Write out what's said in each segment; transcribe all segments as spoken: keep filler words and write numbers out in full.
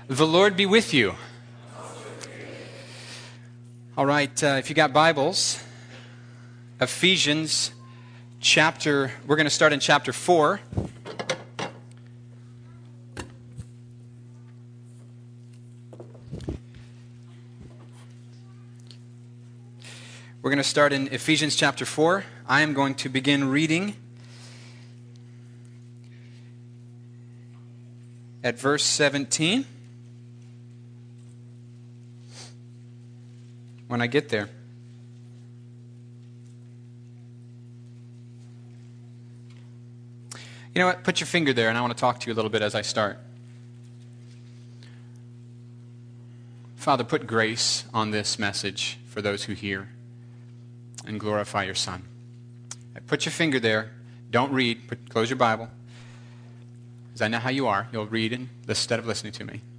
The Lord be with you. All right, uh, if you got Bibles, Ephesians chapter, we're going to start in chapter four. We're going to start in Ephesians chapter four. I am going to begin reading at verse seventeen. When I get there. You know what? Put your finger there, and I want to talk to you a little bit as I start. Father, put grace on this message for those who hear, and glorify your Son. Put your finger there. Don't read. Put, close your Bible. Because I know how you are. You'll read instead of listening to me.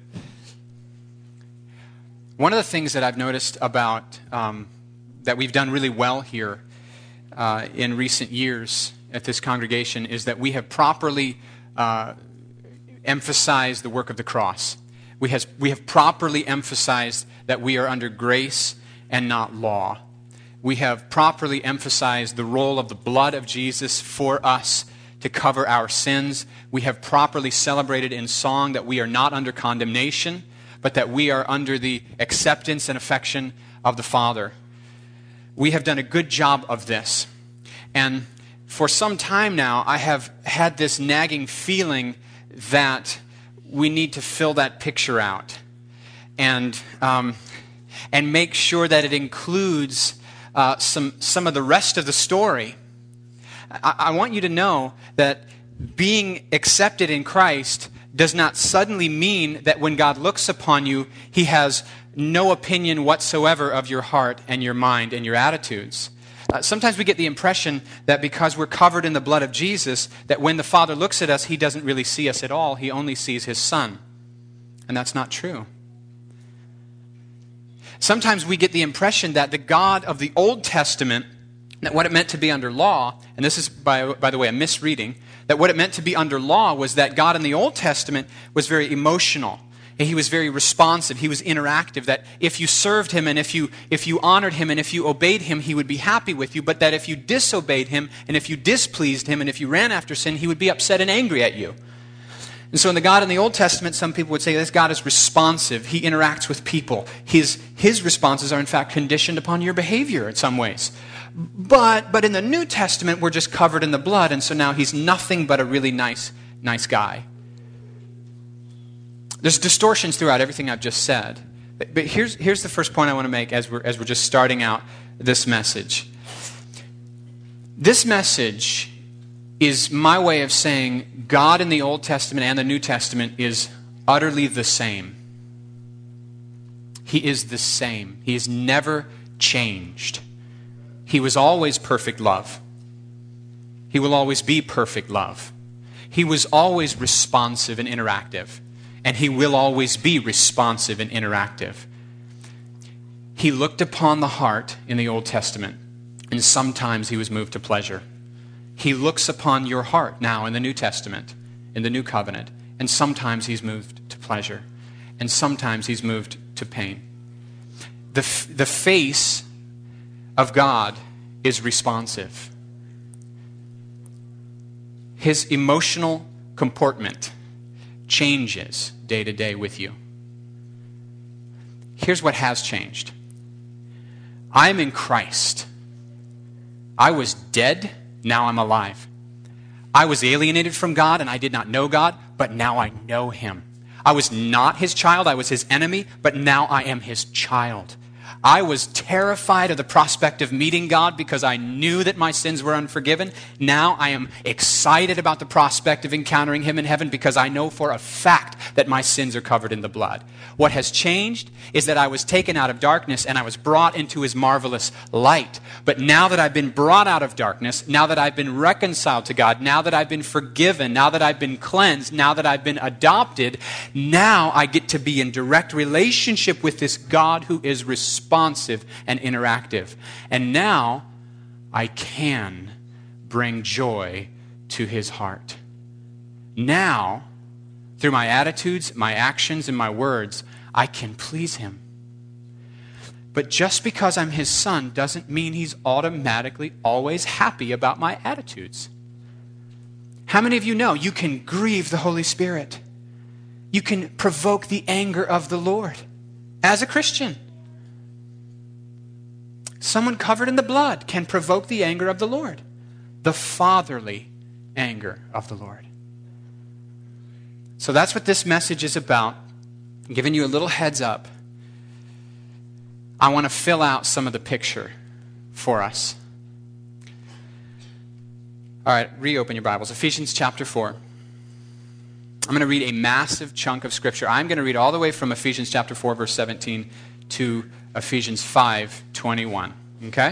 One of the things that I've noticed about, um, that we've done really well here uh, in recent years at this congregation is that we have properly uh, emphasized the work of the cross. We, has, we have properly emphasized that we are under grace and not law. We have properly emphasized the role of the blood of Jesus for us to cover our sins. We have properly celebrated in song that we are not under condemnation, but that we are under the acceptance and affection of the Father. We have done a good job of this. And for some time now, I have had this nagging feeling that we need to fill that picture out and, um, and make sure that it includes uh, some, some of the rest of the story. I, I want you to know that being accepted in Christ does not suddenly mean that when God looks upon you, He has no opinion whatsoever of your heart and your mind and your attitudes. Uh, sometimes we get the impression that because we're covered in the blood of Jesus, that when the Father looks at us, He doesn't really see us at all. He only sees His Son. And that's not true. Sometimes we get the impression that the God of the Old Testament, that what it meant to be under law, and this is, by, by the way, a misreading, that what it meant to be under law was that God in the Old Testament was very emotional. He was very responsive. He was interactive. That if you served Him and if you if you honored Him and if you obeyed Him, He would be happy with you. But that if you disobeyed Him and if you displeased Him and if you ran after sin, He would be upset and angry at you. And so in the God in the Old Testament, some people would say this God is responsive. He interacts with people. His, his responses are in fact conditioned upon your behavior in some ways. But but in the New Testament, we're just covered in the blood, and so now He's nothing but a really nice, nice guy. There's distortions throughout everything I've just said. But, but here's, here's the first point I want to make as we're, as we're just starting out this message. This message is my way of saying God in the Old Testament and the New Testament is utterly the same. He is the same. He has never changed. He was always perfect love. He will always be perfect love. He was always responsive and interactive. And He will always be responsive and interactive. He looked upon the heart in the Old Testament, and sometimes He was moved to pleasure. He looks upon your heart now in the New Testament, in the New Covenant, and sometimes He's moved to pleasure, and sometimes He's moved to pain. The, f- the face of God is responsive. His emotional comportment changes day to day with you. Here's what has changed. I'm in Christ. I was dead, now I'm alive. I was alienated from God and I did not know God, but now I know Him. I was not His child, I was His enemy, but now I am His child. I was terrified of the prospect of meeting God because I knew that my sins were unforgiven. Now I am excited about the prospect of encountering Him in heaven because I know for a fact that my sins are covered in the blood. What has changed is that I was taken out of darkness and I was brought into His marvelous light. But now that I've been brought out of darkness, now that I've been reconciled to God, now that I've been forgiven, now that I've been cleansed, now that I've been adopted, now I get to be in direct relationship with this God who is responsible. Responsive and interactive. And now I can bring joy to His heart. Now through my attitudes, my actions, and my words, I can please him. But just because I'm his son doesn't mean he's automatically always happy about my attitudes. How many of you know you can grieve the Holy Spirit? You can provoke the anger of the Lord as a Christian. Someone covered in the blood can provoke the anger of the Lord, the fatherly anger of the Lord. So that's what this message is about. I'm giving you a little heads up. I want to fill out some of the picture for us. All right, reopen your Bibles. Ephesians chapter four. I'm going to read a massive chunk of Scripture. I'm going to read all the way from Ephesians chapter four, verse seventeen, to Ephesians five, twenty-one. Okay?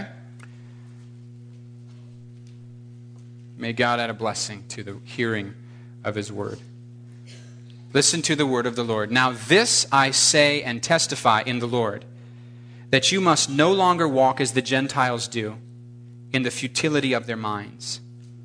May God add a blessing to the hearing of his word. Listen to the word of the Lord. Now this I say and testify in the Lord, that you must no longer walk as the Gentiles do, in the futility of their minds.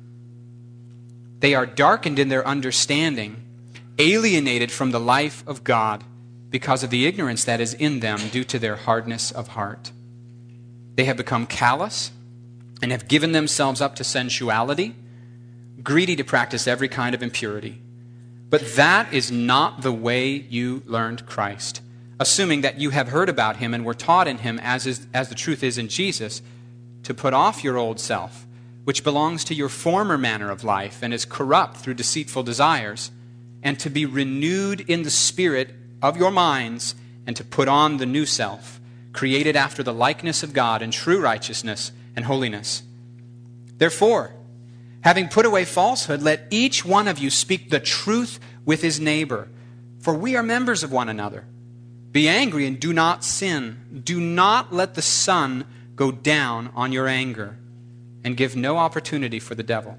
They are darkened in their understanding, alienated from the life of God because of the ignorance that is in them due to their hardness of heart. They have become callous and have given themselves up to sensuality, greedy to practice every kind of impurity. But that is not the way you learned Christ, assuming that you have heard about him and were taught in him as is, as the truth is in Jesus, to put off your old self, which belongs to your former manner of life and is corrupt through deceitful desires, and to be renewed in the spirit of your minds, and to put on the new self, created after the likeness of God in true righteousness and holiness. Therefore, having put away falsehood, let each one of you speak the truth with his neighbor, for we are members of one another. Be angry and do not sin. Do not let the sun go down on your anger, and give no opportunity for the devil.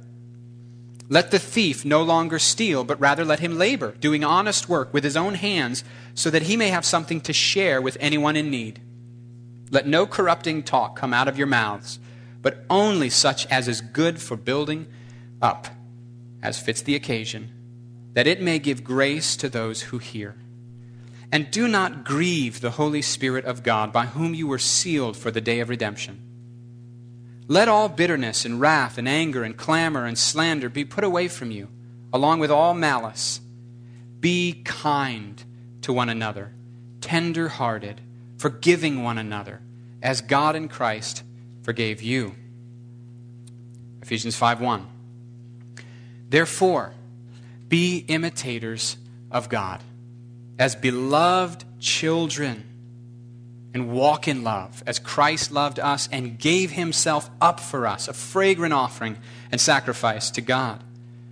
Let the thief no longer steal, but rather let him labor, doing honest work with his own hands, so that he may have something to share with anyone in need. Let no corrupting talk come out of your mouths, but only such as is good for building up, as fits the occasion, that it may give grace to those who hear. And do not grieve the Holy Spirit of God, by whom you were sealed for the day of redemption. Let all bitterness and wrath and anger and clamor and slander be put away from you, along with all malice. Be kind to one another, tender-hearted, forgiving one another, as God in Christ forgave you. Ephesians five one. Therefore, be imitators of God, as beloved children, and walk in love, as Christ loved us and gave himself up for us, a fragrant offering and sacrifice to God.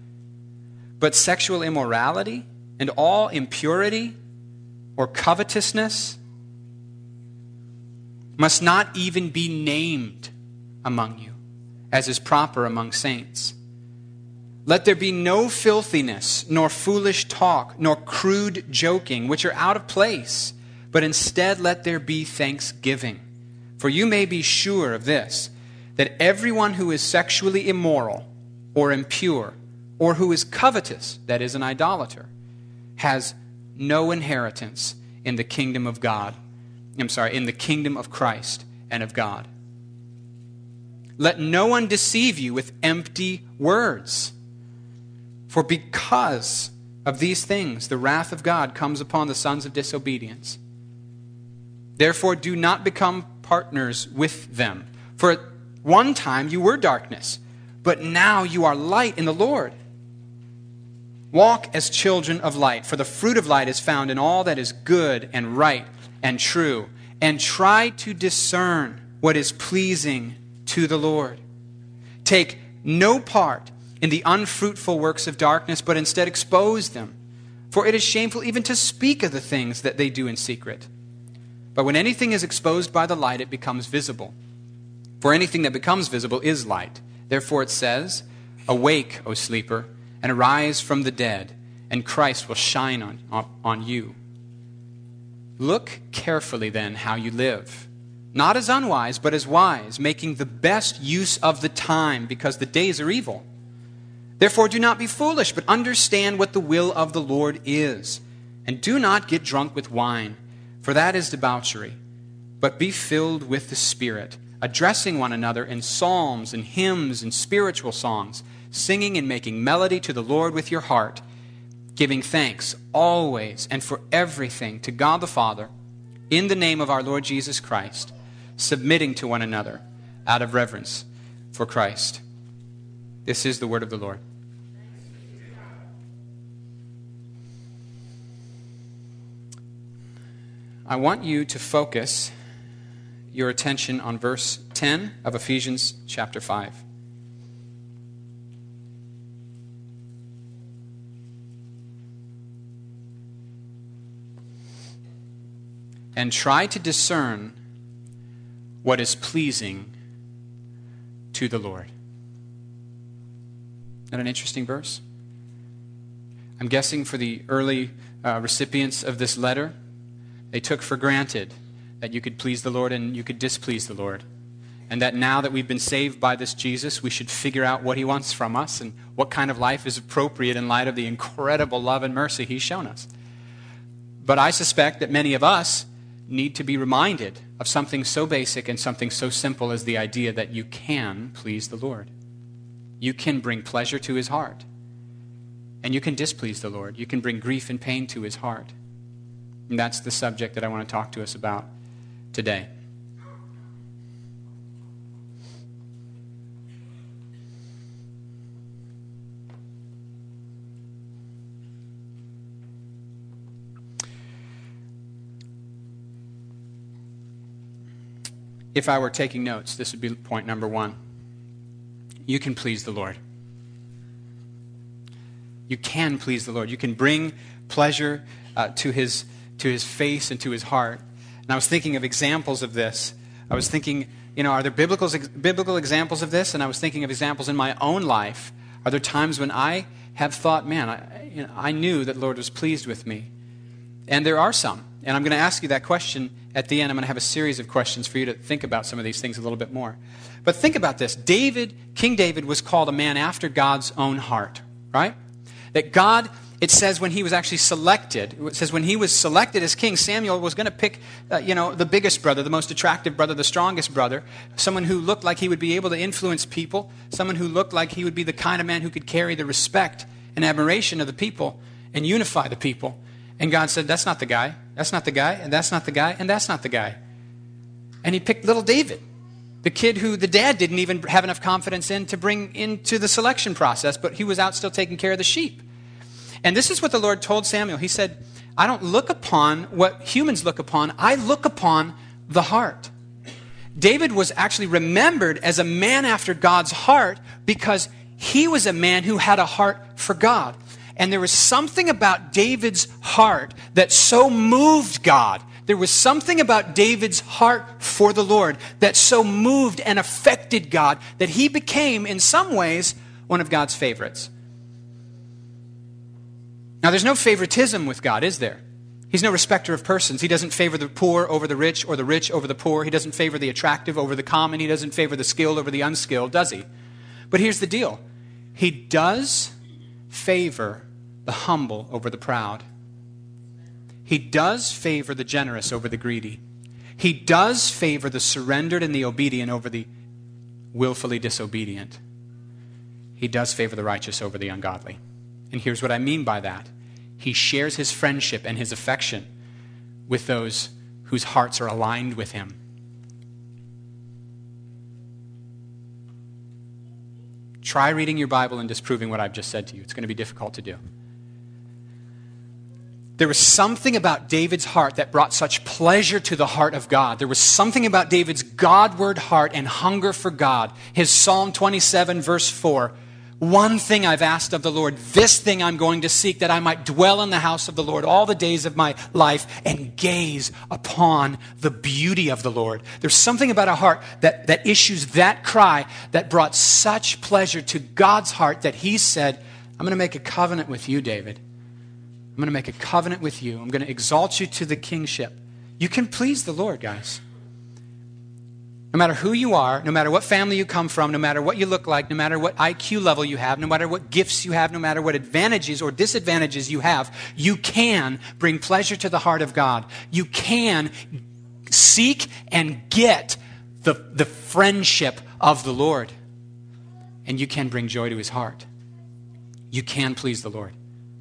But sexual immorality and all impurity or covetousness must not even be named among you, as is proper among saints. Let there be no filthiness, nor foolish talk, nor crude joking, which are out of place, but instead let there be thanksgiving. For you may be sure of this, that everyone who is sexually immoral or impure, or who is covetous, that is an idolater, has no inheritance in the kingdom of God. I'm sorry, in the kingdom of Christ and of God. Let no one deceive you with empty words. For because of these things, the wrath of God comes upon the sons of disobedience. Therefore, do not become partners with them. For at one time you were darkness, but now you are light in the Lord. Walk as children of light, for the fruit of light is found in all that is good and right and true. And try to discern what is pleasing to the Lord. Take no part in the unfruitful works of darkness, but instead expose them. For it is shameful even to speak of the things that they do in secret. But when anything is exposed by the light, it becomes visible. For anything that becomes visible is light. Therefore it says, awake, O sleeper, and arise from the dead, and Christ will shine on, on, on you. Look carefully then how you live, not as unwise, but as wise, making the best use of the time, because the days are evil. Therefore do not be foolish, but understand what the will of the Lord is. And do not get drunk with wine, for that is debauchery, but be filled with the Spirit, addressing one another in psalms and hymns and spiritual songs, singing and making melody to the Lord with your heart, giving thanks always and for everything to God the Father, in the name of our Lord Jesus Christ, submitting to one another out of reverence for Christ. This is the word of the Lord. I want you to focus your attention on verse ten of Ephesians chapter five. And try to discern what is pleasing to the Lord. Isn't that an interesting verse? I'm guessing for the early uh, recipients of this letter, they took for granted that you could please the Lord and you could displease the Lord. And that now that we've been saved by this Jesus, we should figure out what he wants from us and what kind of life is appropriate in light of the incredible love and mercy he's shown us. But I suspect that many of us need to be reminded of something so basic and something so simple as the idea that you can please the Lord. You can bring pleasure to his heart. And you can displease the Lord. You can bring grief and pain to his heart. And that's the subject that I want to talk to us about today. If I were taking notes, this would be point number one. You can please the Lord. You can please the Lord. You can bring pleasure uh, to his to his face and to his heart. And I was thinking of examples of this. I was thinking, you know, are there biblical biblical examples of this? And I was thinking of examples in my own life. Are there times when I have thought, man, I, you know, I knew that the Lord was pleased with me? And there are some. And I'm going to ask you that question at the end. I'm going to have a series of questions for you to think about some of these things a little bit more. But think about this. David, King David was called a man after God's own heart, right? That God, it says when he was actually selected, it says when he was selected as king, Samuel was going to pick, uh, you know, the biggest brother, the most attractive brother, the strongest brother, someone who looked like he would be able to influence people, someone who looked like he would be the kind of man who could carry the respect and admiration of the people and unify the people. And God said, that's not the guy, that's not the guy, and that's not the guy, and that's not the guy. And he picked little David, the kid who the dad didn't even have enough confidence in to bring into the selection process, but he was out still taking care of the sheep. And this is what the Lord told Samuel. He said, I don't look upon what humans look upon, I look upon the heart. David was actually remembered as a man after God's heart because he was a man who had a heart for God. And there was something about David's heart that so moved God. There was something about David's heart for the Lord that so moved and affected God that he became, in some ways, one of God's favorites. Now, there's no favoritism with God, is there? He's no respecter of persons. He doesn't favor the poor over the rich or the rich over the poor. He doesn't favor the attractive over the common. He doesn't favor the skilled over the unskilled, does he? But here's the deal. He does favor the humble over the proud. He does favor the generous over the greedy. He does favor the surrendered and the obedient over the willfully disobedient. He does favor the righteous over the ungodly. And here's what I mean by that. He shares his friendship and his affection with those whose hearts are aligned with him. Try reading your Bible and disproving what I've just said to you. It's going to be difficult to do. There was something about David's heart that brought such pleasure to the heart of God. There was something about David's Godward heart and hunger for God. His Psalm twenty-seven, verse four, one thing I've asked of the Lord, this thing I'm going to seek, that I might dwell in the house of the Lord all the days of my life and gaze upon the beauty of the Lord. There's something about a heart that, that issues that cry that brought such pleasure to God's heart that he said, I'm going to make a covenant with you, David. I'm going to make a covenant with you. I'm going to exalt you to the kingship. You can please the Lord, guys. No matter who you are, no matter what family you come from, no matter what you look like, no matter what I Q level you have, no matter what gifts you have, no matter what advantages or disadvantages you have, you can bring pleasure to the heart of God. You can seek and get the, the friendship of the Lord. And you can bring joy to his heart. You can please the Lord.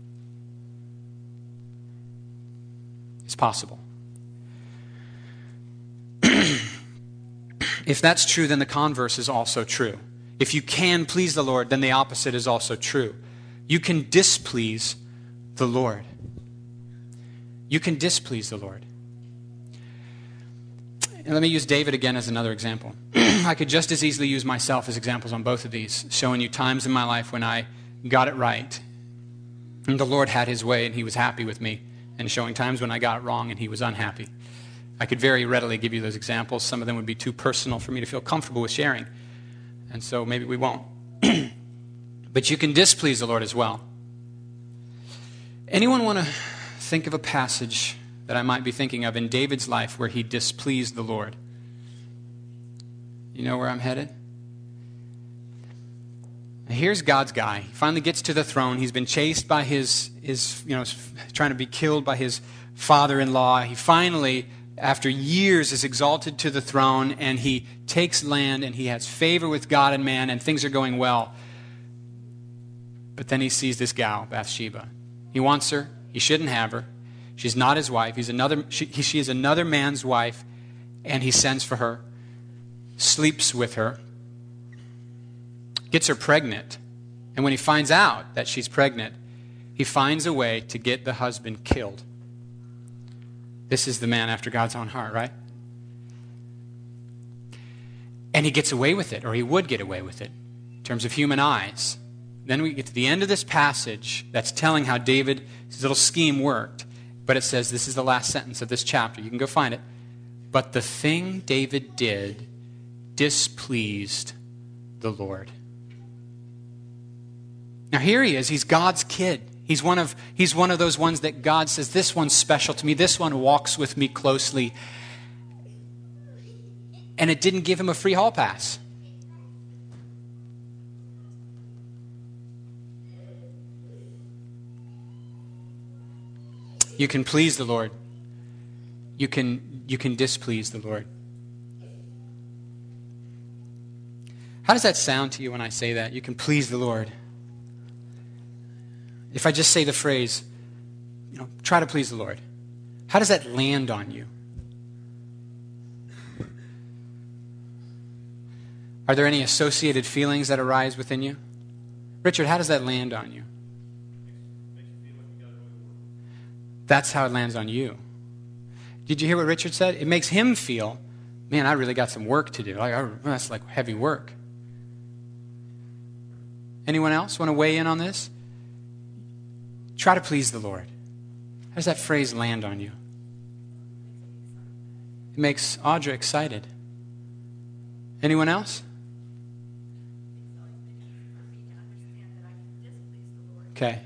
It's possible. If that's true, then the converse is also true. If you can please the Lord, then the opposite is also true. You can displease the Lord. You can displease the Lord. And let me use David again as another example. I could just as easily use myself as examples on both of these, showing you times in my life when I got it right, and the Lord had his way and he was happy with me, and showing times when I got it wrong and he was unhappy. I could very readily give you those examples. Some of them would be too personal for me to feel comfortable with sharing. And so maybe we won't. But you can displease the Lord as well. Anyone want to think of a passage that I might be thinking of in David's life where he displeased the Lord? You know where I'm headed? Here's God's guy. He finally gets to the throne. He's been chased by his, his you know, trying to be killed by his father-in-law. He finally, after years, is exalted to the throne, and he takes land, and he has favor with God and man, and things are going well. But then he sees this gal, Bathsheba. He wants her. He shouldn't have her. She's not his wife. He's another. She, he, she is another man's wife, and he sends for her, sleeps with her, gets her pregnant. And when he finds out that she's pregnant, he finds a way to get the husband killed. This is the man after God's own heart, right? And he gets away with it, or he would get away with it, in terms of human eyes. Then we get to the end of this passage that's telling how David's little scheme worked. But it says, this is the last sentence of this chapter. You can go find it. But the thing David did displeased the Lord. Now here he is. He's God's kid. He's one of, he's one of those ones that God says, this one's special to me. This one walks with me closely. And it didn't give him a free hall pass. You can please the Lord. You can, you can displease the Lord. How does that sound to you when I say that? You can please the Lord. If I just say the phrase, you know, try to please the Lord, how does that land on you? Are there any associated feelings that arise within you? Richard, how does that land on you? That's how it lands on you. Did you hear what Richard said? It makes him feel, man, I really got some work to do. Like, that's like heavy work. Anyone else want to weigh in on this? Try to please the Lord. How does that phrase land on you? It makes Audra excited. Anyone else? Okay.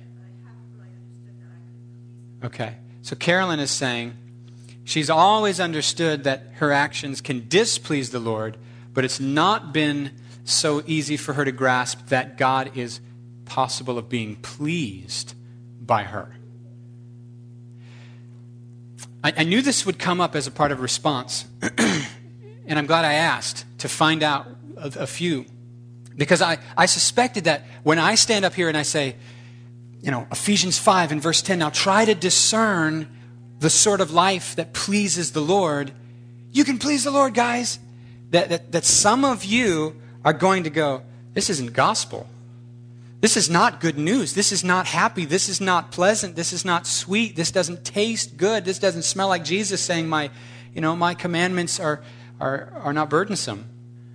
Okay. So Carolyn is saying she's always understood that her actions can displease the Lord, but it's not been so easy for her to grasp that God is possible of being pleased by her. I, I knew this would come up as a part of response, and I'm glad I asked to find out a, a few, because I, I suspected that when I stand up here and I say, you know, Ephesians five and verse ten, now try to discern the sort of life that pleases the Lord. You can please the Lord, guys. That, that, that some of you are going to go, this isn't gospel. This is not good news. This is not happy. This is not pleasant. This is not sweet. This doesn't taste good. This doesn't smell like Jesus saying my, you know, my commandments are, are, are not burdensome.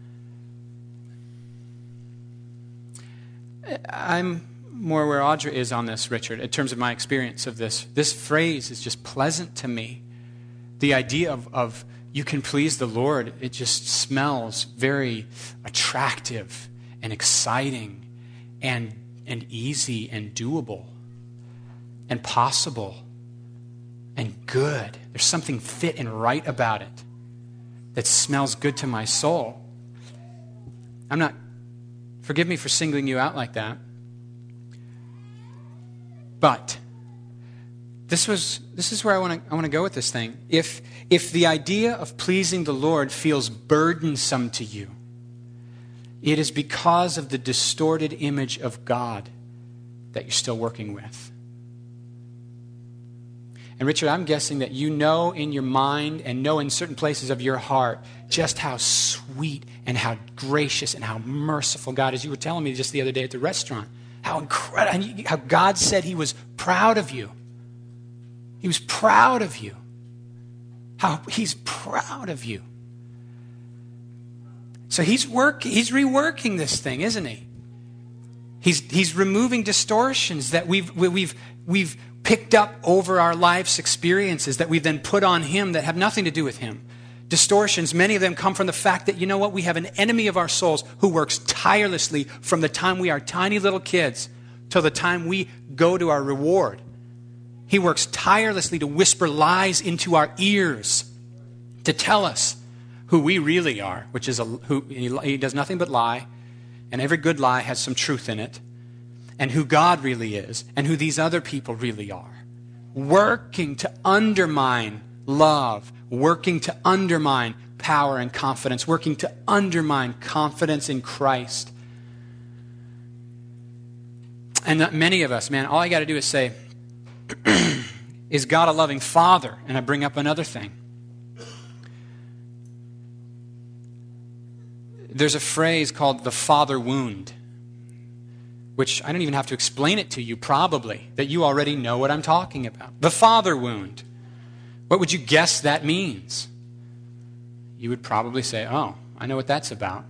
I'm more where Audra is on this, Richard, in terms of my experience of this. This phrase is just pleasant to me. The idea of, of you can please the Lord, it just smells very attractive and exciting and, and easy and doable and possible and good. There's something fit and right about it. that smells good to my soul. I'm not, forgive me for singling you out like that. But this was this is where I want to I want to go with this thing. If if the idea of pleasing the Lord feels burdensome to you, it is because of the distorted image of God that you're still working with. And Richard, I'm guessing that you know in your mind and know in certain places of your heart just how sweet and how gracious and how merciful God is. You were telling me just the other day at the restaurant how incredible, how God said he was proud of you. He was proud of you. How he's proud of you. So he's work, he's reworking this thing, isn't he? He's he's removing distortions that we've we've we've picked up over our life's experiences that we've then put on him that have nothing to do with him. Distortions, many of them come from the fact that, you know what, we have an enemy of our souls who works tirelessly from the time we are tiny little kids till the time we go to our reward. He works tirelessly to whisper lies into our ears to tell us who we really are, which is a, who he, he does nothing but lie, and every good lie has some truth in it, and who God really is, and who these other people really are. Working to undermine love, working to undermine power and confidence, working to undermine confidence in Christ. And many of us, man, all I got to do is say, is God a loving Father? And I bring up another thing. There's a phrase called the father wound, which I don't even have to explain it to you, probably, that you already know what I'm talking about. The father wound. What would you guess that means? You would probably say, oh, I know what that's about.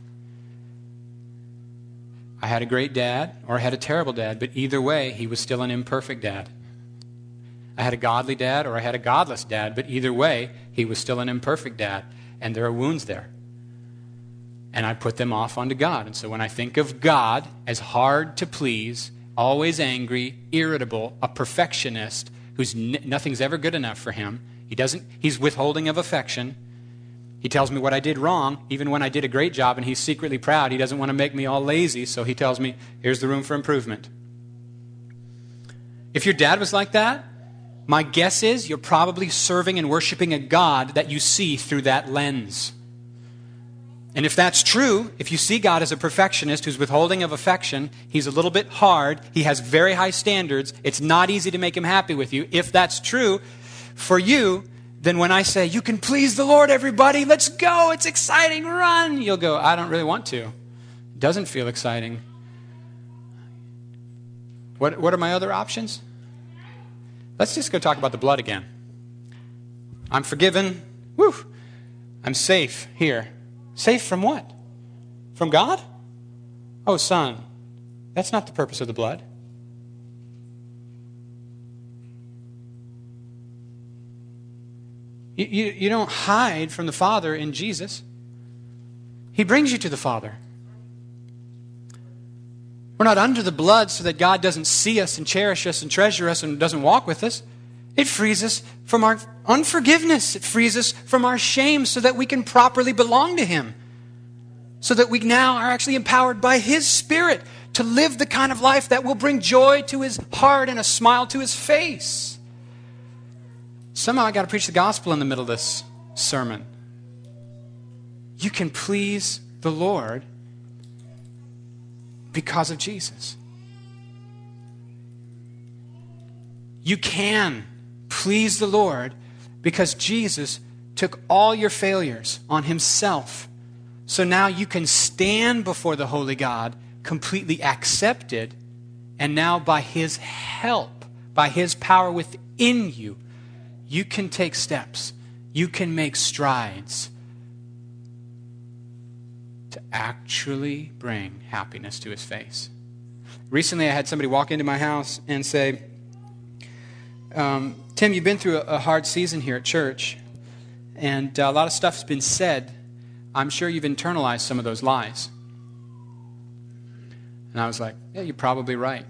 I had a great dad, or I had a terrible dad, but either way, he was still an imperfect dad. I had a godly dad, or I had a godless dad, but either way, he was still an imperfect dad, and there are wounds there. And I put them off onto God. And so when I think of God as hard to please, always angry, irritable, a perfectionist, who's n- nothing's ever good enough for him, he doesn't, he's withholding of affection. He tells me what I did wrong, even when I did a great job, and he's secretly proud. He doesn't want to make me all lazy, so he tells me, here's the room for improvement. If your dad was like that, my guess is you're probably serving and worshiping a God that you see through that lens. And if that's true, if you see God as a perfectionist who's withholding of affection, he's a little bit hard, he has very high standards, it's not easy to make him happy with you. If that's true for you, then when I say, you can please the Lord, everybody, let's go, it's exciting, run, you'll go, I don't really want to. It doesn't feel exciting. What, what are my other options? Let's just go talk about the blood again. I'm forgiven. Woo! I'm safe here. Safe from what? From God? Oh, son, that's not the purpose of the blood. You, you, you don't hide from the Father in Jesus. He brings you to the Father. We're not under the blood so that God doesn't see us and cherish us and treasure us and doesn't walk with us. It frees us from our unforgiveness. It frees us from our shame so that we can properly belong to Him. So that we now are actually empowered by His Spirit to live the kind of life that will bring joy to His heart and a smile to His face. Somehow I got to preach the gospel in the middle of this sermon. You can please the Lord because of Jesus. You can please the Lord because Jesus took all your failures on Himself. So now you can stand before the holy God completely accepted, and now by His help, by His power within you, you can take steps. You can make strides to actually bring happiness to His face. Recently, I had somebody walk into my house and say, um, Tim, you've been through a, a hard season here at church, and uh, a lot of stuff's been said. I'm sure you've internalized some of those lies. And I was like, yeah, you're probably right.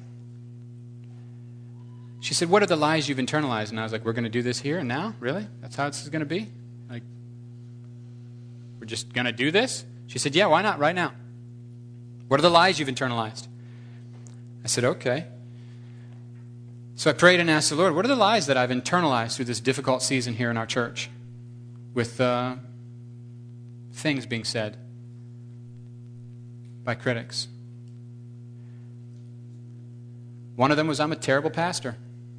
She said, what are the lies you've internalized? And I was like, we're going to do this here and now? Really? That's how this is going to be? Like, just going to do this? She said, yeah, why not right now? What are the lies you've internalized? I said, okay. So I prayed and asked the Lord, what are the lies that I've internalized through this difficult season here in our church with uh, things being said by critics? One of them was, I'm a terrible pastor.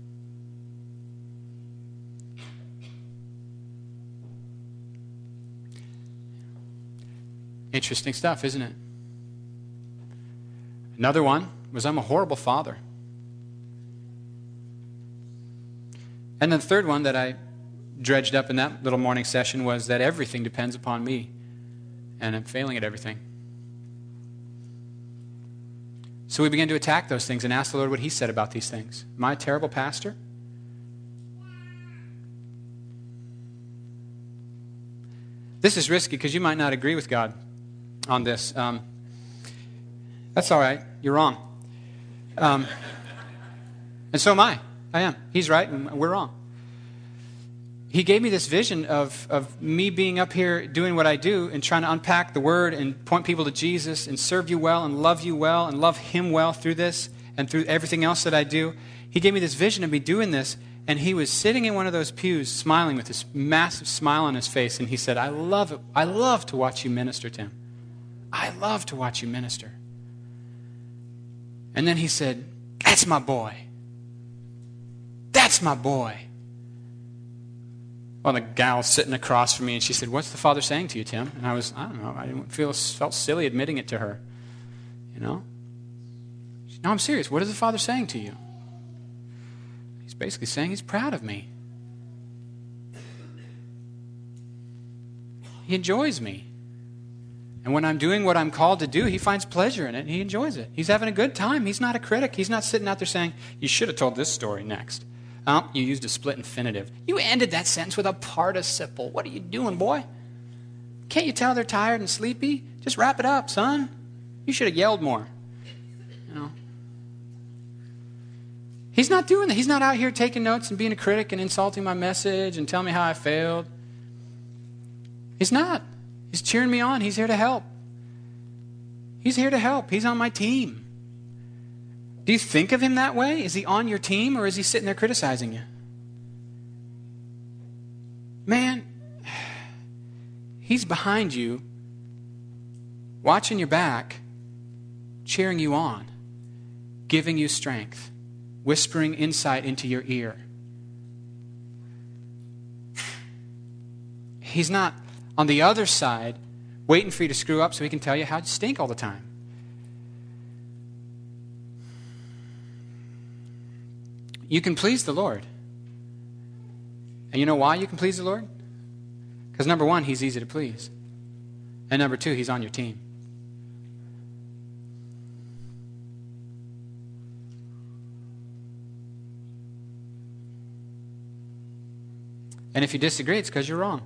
Interesting stuff, isn't it? Another one was, I'm a horrible father. And then the third one that I dredged up in that little morning session was that everything depends upon me, and I'm failing at everything. So we began to attack those things and ask the Lord what He said about these things. Am I a terrible pastor? This is risky because you might not agree with God on this. Um, that's all right. You're wrong. Um, and so am I. I am. He's right and we're wrong. He gave me this vision of, of me being up here doing what I do and trying to unpack the Word and point people to Jesus and serve you well and love you well and love Him well through this and through everything else that I do. He gave me this vision of me doing this, and He was sitting in one of those pews smiling with this massive smile on His face, and He said, I love it. I love to watch you minister, Tim. I love to watch you minister. And then He said, that's my boy. That's my boy. Well, the gal sitting across from me, and she said, what's the Father saying to you, Tim? And I was, I don't know, I didn't feel, felt silly admitting it to her. You know? She said, no, I'm serious. What is the Father saying to you? He's basically saying He's proud of me. He enjoys me. And when I'm doing what I'm called to do, He finds pleasure in it. He enjoys it. He's having a good time. He's not a critic. He's not sitting out there saying, you should have told this story next. Oh, you used a split infinitive. You ended that sentence with a participle. What are you doing, boy? Can't you tell they're tired and sleepy? Just wrap it up, son. You should have yelled more. You know. He's not doing that. He's not out here taking notes and being a critic and insulting my message and telling me how I failed. He's not. He's cheering me on. He's here to help. He's here to help. He's on my team. Do you think of Him that way? Is He on your team, or is He sitting there criticizing you? Man, He's behind you, watching your back, cheering you on, giving you strength, whispering insight into your ear. He's not on the other side waiting for you to screw up so He can tell you how you stink all the time. You can please the Lord. And you know why you can please the Lord? Because number one, He's easy to please. And number two, He's on your team. And if you disagree, it's because you're wrong.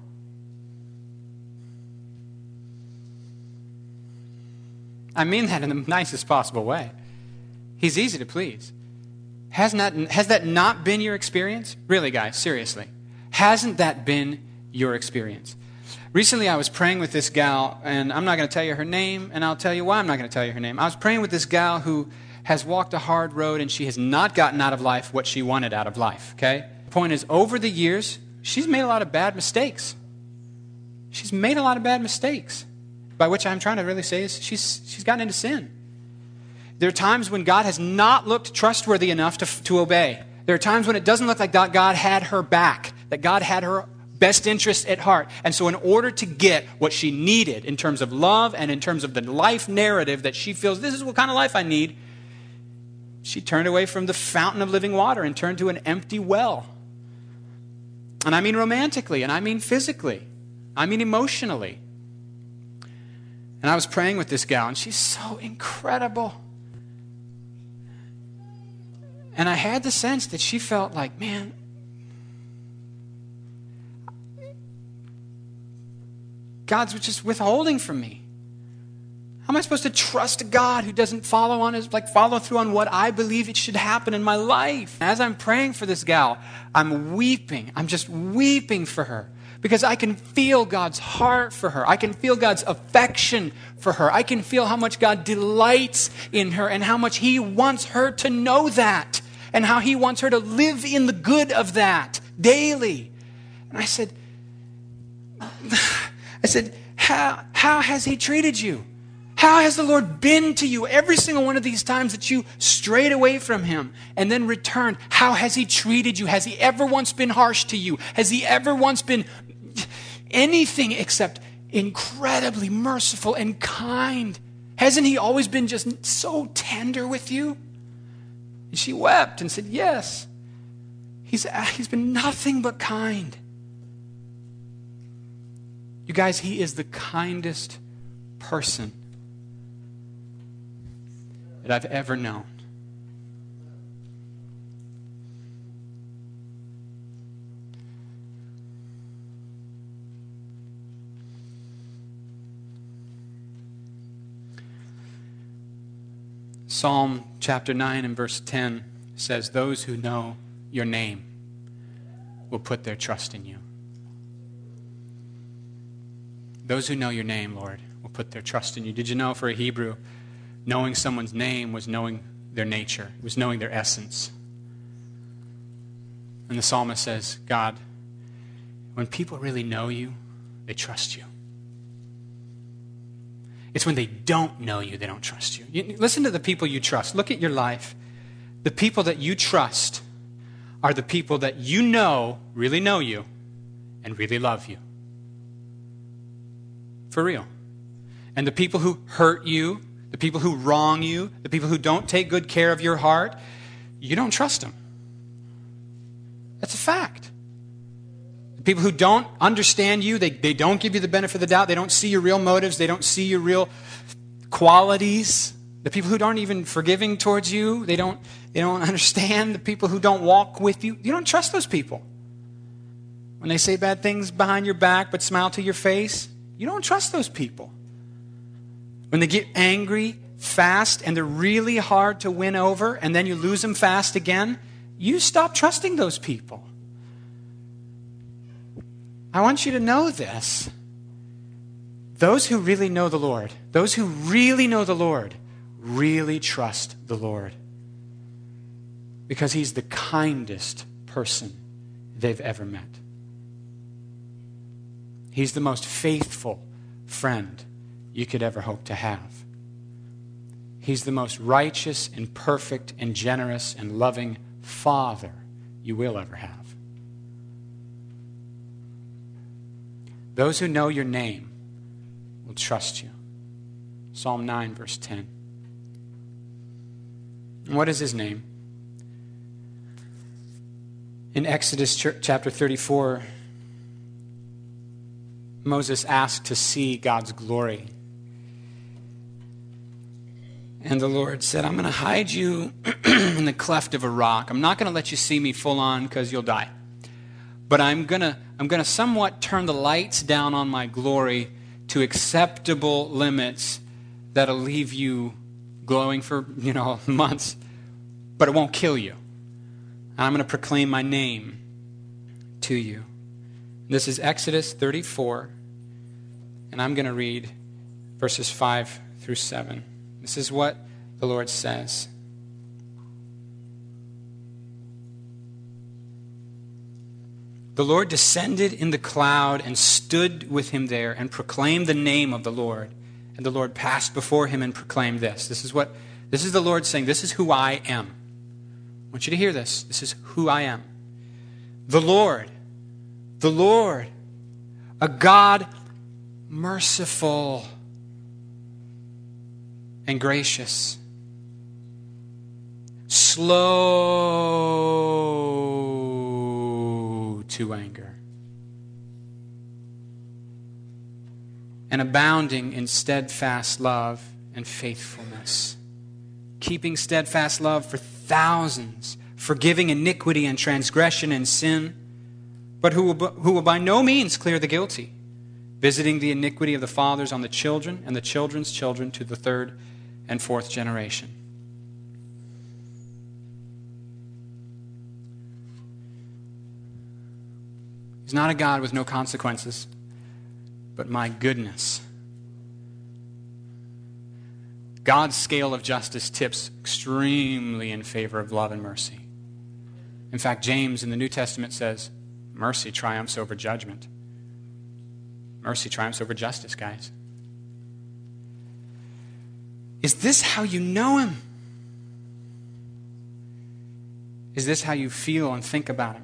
I mean that in the nicest possible way. He's easy to please. Hasn't that, has that not been your experience? Really, guys, seriously. Hasn't that been your experience? Recently, I was praying with this gal, and I'm not going to tell you her name, and I'll tell you why I'm not going to tell you her name. I was praying with this gal who has walked a hard road, and she has not gotten out of life what she wanted out of life, okay? The point is, over the years, she's made a lot of bad mistakes. She's made a lot of bad mistakes. By which I'm trying to really say is she's, she's gotten into sin. There are times when God has not looked trustworthy enough to, to obey. There are times when it doesn't look like God had her back, that God had her best interest at heart. And so in order to get what she needed in terms of love and in terms of the life narrative that she feels, this is what kind of life I need, she turned away from the fountain of living water and turned to an empty well. And I mean romantically, and I mean physically, I mean emotionally. And I was praying with this gal, and she's so incredible. And I had the sense that she felt like, man, God's just withholding from me. I'm am I supposed to trust a God who doesn't follow on his, like follow through on what I believe it should happen in my life? As I'm praying for this gal, I'm weeping. I'm just weeping for her because I can feel God's heart for her. I can feel God's affection for her. I can feel how much God delights in her and how much he wants her to know that and how he wants her to live in the good of that daily. And I said, I said, how, how has he treated you? How has the Lord been to you every single one of these times that you strayed away from him and then returned? How has he treated you? Has he ever once been harsh to you? Has he ever once been anything except incredibly merciful and kind? Hasn't he always been just so tender with you? And she wept and said, yes, he's, he's been nothing but kind. You guys, he is the kindest person that I've ever known. Psalm chapter nine and verse ten says, those who know your name will put their trust in you. Those who know your name, Lord, will put their trust in you. Did you know for a Hebrew, knowing someone's name was knowing their nature, was knowing their essence? And the psalmist says, God, when people really know you, they trust you. It's when they don't know you, they don't trust you. you. Listen to the people you trust. Look at your life. The people that you trust are the people that you know really know you and really love you. For real. And the people who hurt you, the people who wrong you, the people who don't take good care of your heart, you don't trust them. That's a fact. The people who don't understand you, they, they don't give you the benefit of the doubt, they don't see your real motives, they don't see your real qualities. The people who aren't even forgiving towards you, they don't, they don't understand. The people who don't walk with you, you don't trust those people. When they say bad things behind your back but smile to your face, you don't trust those people. When they get angry fast and they're really hard to win over and then you lose them fast again, you stop trusting those people. I want you to know this. Those who really know the Lord, those who really know the Lord, really trust the Lord. Because he's the kindest person they've ever met. He's the most faithful friend you could ever hope to have. He's the most righteous and perfect and generous and loving Father you will ever have. Those who know your name will trust you. Psalm nine, verse ten. And what is his name? In Exodus chapter thirty-four, Moses asked to see God's glory. And the Lord said, I'm going to hide you in the cleft of a rock. I'm not going to let you see me full on because you'll die. But I'm going to I'm going to somewhat turn the lights down on my glory to acceptable limits that'll leave you glowing for, you know, months, but it won't kill you. And I'm going to proclaim my name to you. This is Exodus thirty-four, and I'm going to read verses five through seven. This is what the Lord says. The Lord descended in the cloud and stood with him there and proclaimed the name of the Lord. And the Lord passed before him and proclaimed this. This is what, this is the Lord saying, this is who I am. I want you to hear this. This is who I am. The Lord, the Lord, a God merciful and gracious, slow to anger, and abounding in steadfast love and faithfulness, keeping steadfast love for thousands, forgiving iniquity and transgression and sin, but who will, who will by no means clear the guilty, visiting the iniquity of the fathers on the children and the children's children to the third and fourth generation. He's not a God with no consequences, but my goodness. God's scale of justice tips extremely in favor of love and mercy. In fact, James in the New Testament says, mercy triumphs over judgment. Mercy triumphs over justice, guys. Is this how you know him? Is this how you feel and think about him?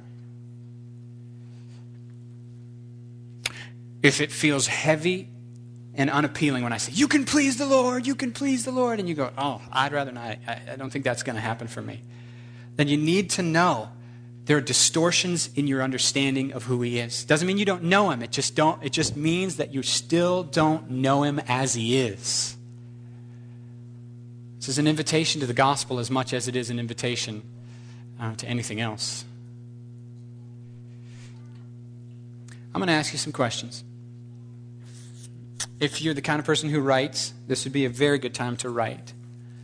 If it feels heavy and unappealing when I say, you can please the Lord, you can please the Lord, and you go, oh, I'd rather not, I, I don't think that's going to happen for me, then you need to know there are distortions in your understanding of who he is. Doesn't mean you don't know him. It just don't. It just means that you still don't know him as he is. This is an invitation to the gospel as much as it is an invitation uh, to anything else. I'm going to ask you some questions. If you're the kind of person who writes, this would be a very good time to write.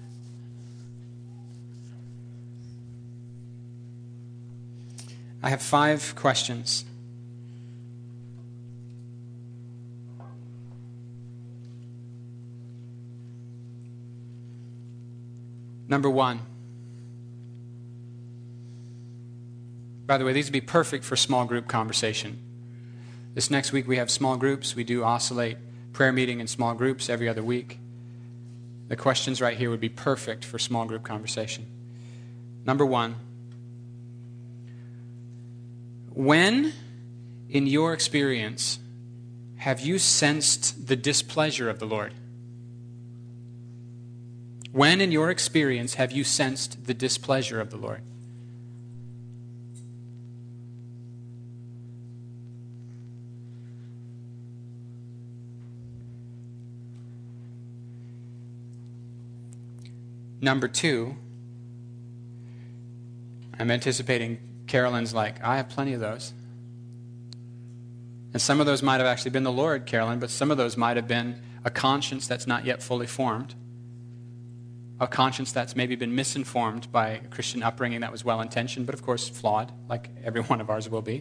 I have five questions. Number one. By the way, these would be perfect for small group conversation. This next week we have small groups. We do oscillate prayer meeting in small groups every other week. The questions right here would be perfect for small group conversation. Number one. When, in your experience, have you sensed the displeasure of the Lord? When, in your experience, have you sensed the displeasure of the Lord? Number two, I'm anticipating Carolyn's like, I have plenty of those. And some of those might have actually been the Lord, Carolyn, but some of those might have been a conscience that's not yet fully formed. A conscience that's maybe been misinformed by a Christian upbringing that was well-intentioned, but of course flawed, like every one of ours will be.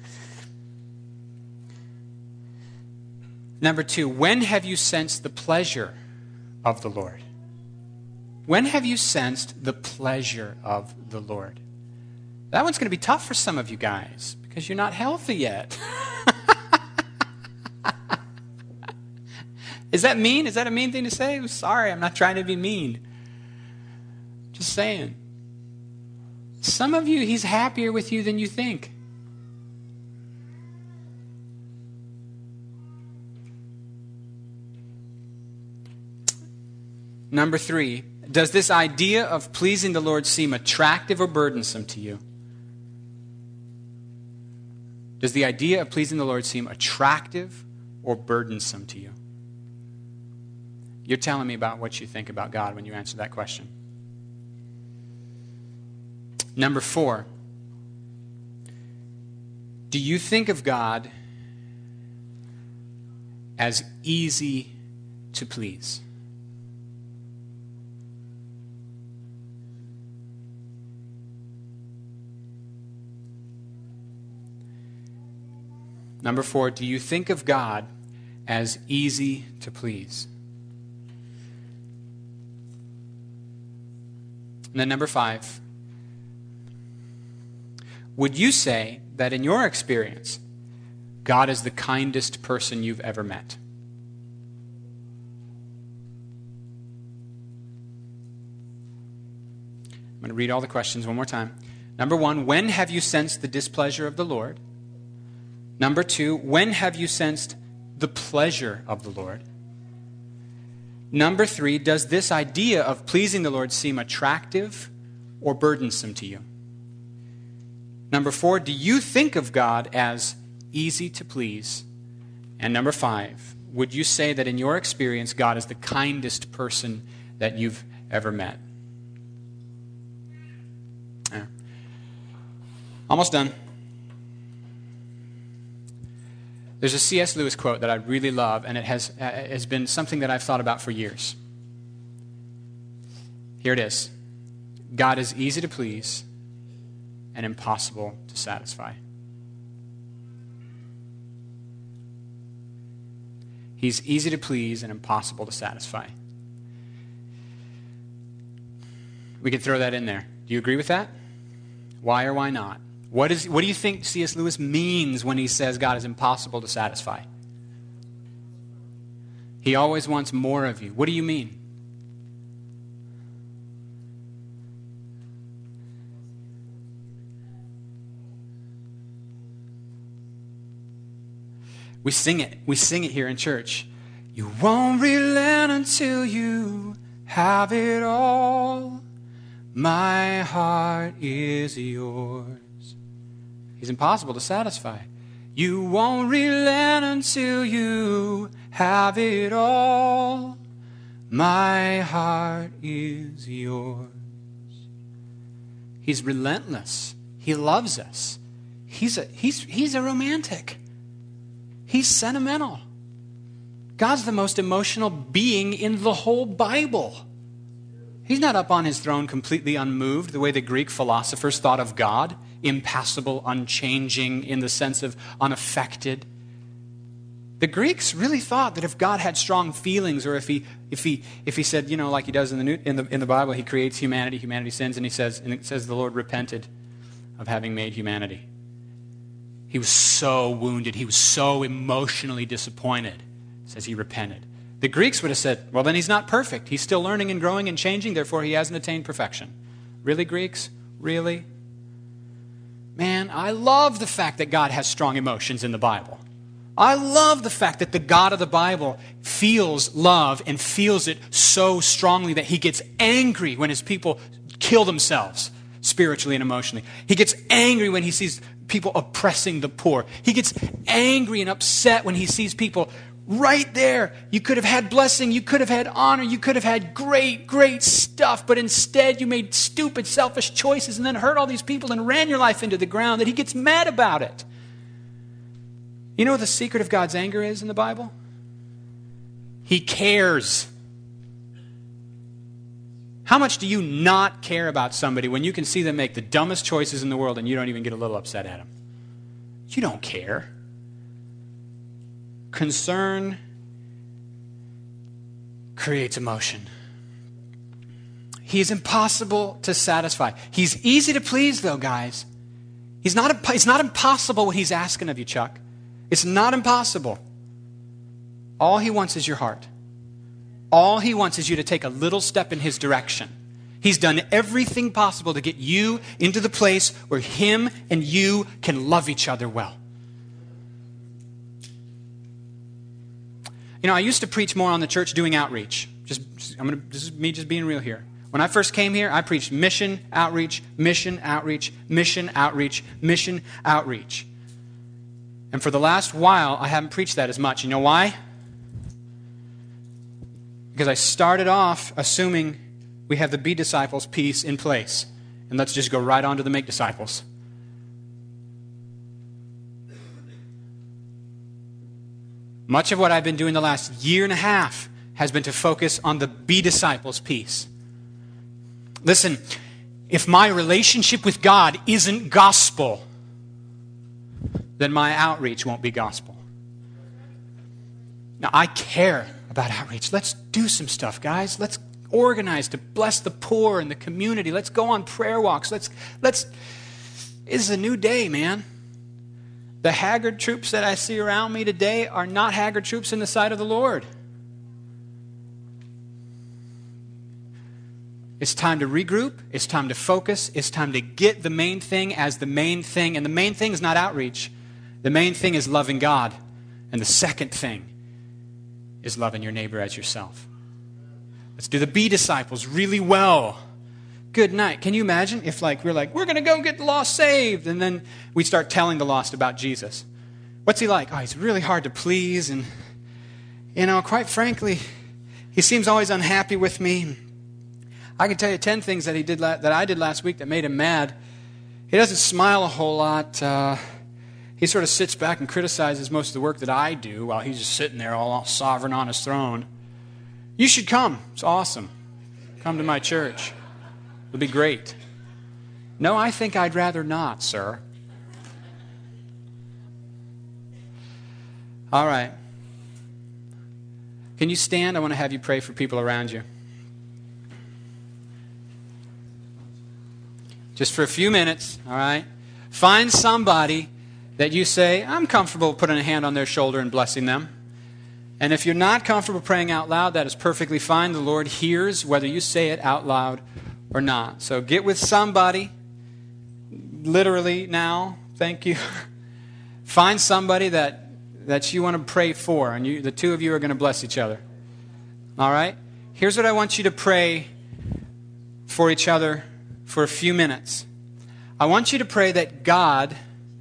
Number two, when have you sensed the pleasure of the Lord? When have you sensed the pleasure of the Lord? That one's going to be tough for some of you guys because you're not healthy yet. Is that mean? Is that a mean thing to say? I'm sorry, I'm not trying to be mean. Just saying. Some of you, he's happier with you than you think. Number three, does this idea of pleasing the Lord seem attractive or burdensome to you? Does the idea of pleasing the Lord seem attractive or burdensome to you? You're telling me about what you think about God when you answer that question. Number four, do you think of God as easy to please? Number four, do you think of God as easy to please? And then number five, would you say that in your experience, God is the kindest person you've ever met? I'm going to read all the questions one more time. Number one, when have you sensed the displeasure of the Lord? Number two, when have you sensed the pleasure of the Lord? Number three, does this idea of pleasing the Lord seem attractive or burdensome to you? Number four, do you think of God as easy to please? And number five, would you say that in your experience, God is the kindest person that you've ever met? Yeah. Almost done. There's a C S Lewis quote that I really love, and it has, uh, has been something that I've thought about for years. Here it is. God is easy to please and impossible to satisfy. He's easy to please and impossible to satisfy. We could throw that in there. Do you agree with that? Why or why not? What is? What do you think C S Lewis means when he says God is impossible to satisfy? He always wants more of you. What do you mean? We sing it. We sing it here in church. You won't relent until you have it all. My heart is yours. He's impossible to satisfy. You won't relent until you have it all. My heart is yours. He's relentless. He loves us. He's a, he's, he's a romantic. He's sentimental. God's the most emotional being in the whole Bible. He's not up on his throne completely unmoved, the way the Greek philosophers thought of God, impassible, unchanging, in the sense of unaffected. The Greeks really thought that if God had strong feelings, or if he if he if he said, you know, like he does in the New, in the in the Bible, he creates humanity, humanity sins, and he says, and it says the Lord repented of having made humanity. He was so wounded, he was so emotionally disappointed. It says he repented. The Greeks would have said, well, then he's not perfect. He's still learning and growing and changing, therefore he hasn't attained perfection. Really, Greeks? Really? Man, I love the fact that God has strong emotions in the Bible. I love the fact that the God of the Bible feels love and feels it so strongly that he gets angry when his people kill themselves spiritually and emotionally. He gets angry when he sees people oppressing the poor. He gets angry and upset when he sees people right there. You could have had blessing. You could have had honor. You could have had great, great stuff. But instead you made stupid, selfish choices and then hurt all these people and ran your life into the ground, that he gets mad about it. You know what the secret of God's anger is in the Bible? He cares. How much do you not care about somebody when you can see them make the dumbest choices in the world and you don't even get a little upset at them? You don't care. Concern creates emotion. He is impossible to satisfy. He's easy to please, though, guys. He's not, it's not impossible what he's asking of you, Chuck. It's not impossible. All he wants is your heart. All he wants is you to take a little step in his direction. He's done everything possible to get you into the place where him and you can love each other well. You know, I used to preach more on the church doing outreach. Just, I'm gonna, this is me just being real here. When I first came here, I preached mission, outreach, mission, outreach, mission, outreach, mission, outreach. And for the last while, I haven't preached that as much. You know why? Because I started off assuming we have the be disciples piece in place. And let's just go right on to the make disciples. Much of what I've been doing the last year and a half has been to focus on the be disciples piece. Listen, if my relationship with God isn't gospel, then my outreach won't be gospel. Now, I care about outreach. Let's do some stuff, guys. Let's organize to bless the poor in the community. Let's go on prayer walks. Let's, let's, this is a new day, man. The haggard troops that I see around me today are not haggard troops in the sight of the Lord. It's time to regroup. It's time to focus. It's time to get the main thing as the main thing. And the main thing is not outreach. The main thing is loving God. And the second thing is loving your neighbor as yourself. Let's do the be disciples really well. Good night. Can you imagine if like we're like, we're going to go get the lost saved, and then we start telling the lost about Jesus. What's he like? Oh, he's really hard to please, and, you know, quite frankly, he seems always unhappy with me. I can tell you ten things that he did la- that I did last week that made him mad. He doesn't smile a whole lot. Uh, he He sort of sits back and criticizes most of the work that I do while he's just sitting there all sovereign on his throne. You should come. It's awesome. Come to my church. It'll be great. No, I think I'd rather not, sir. All right. Can you stand? I want to have you pray for people around you. Just for a few minutes, all right? Find somebody that you say, I'm comfortable putting a hand on their shoulder and blessing them. And if you're not comfortable praying out loud, that is perfectly fine. The Lord hears whether you say it out loud or not. So get with somebody, literally now, thank you. Find somebody that, that you want to pray for, and you, the two of you are going to bless each other. All right? Here's what I want you to pray for each other for a few minutes. I want you to pray that God...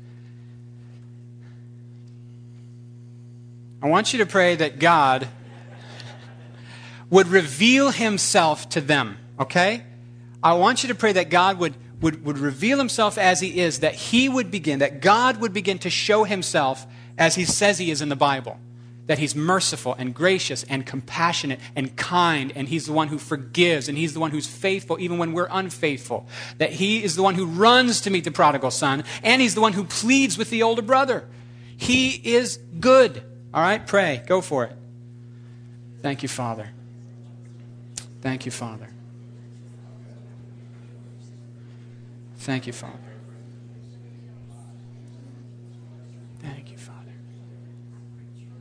I want you to pray that God would reveal himself to them, okay? I want you to pray that God would, would, would reveal himself as he is, that he would begin, that God would begin to show himself as he says he is in the Bible, that he's merciful and gracious and compassionate and kind, and he's the one who forgives, and he's the one who's faithful even when we're unfaithful, that he is the one who runs to meet the prodigal son, and he's the one who pleads with the older brother. He is good. All right, pray. Go for it. Thank you, Father. Thank you, Father. Thank you, Father. Thank you, Father.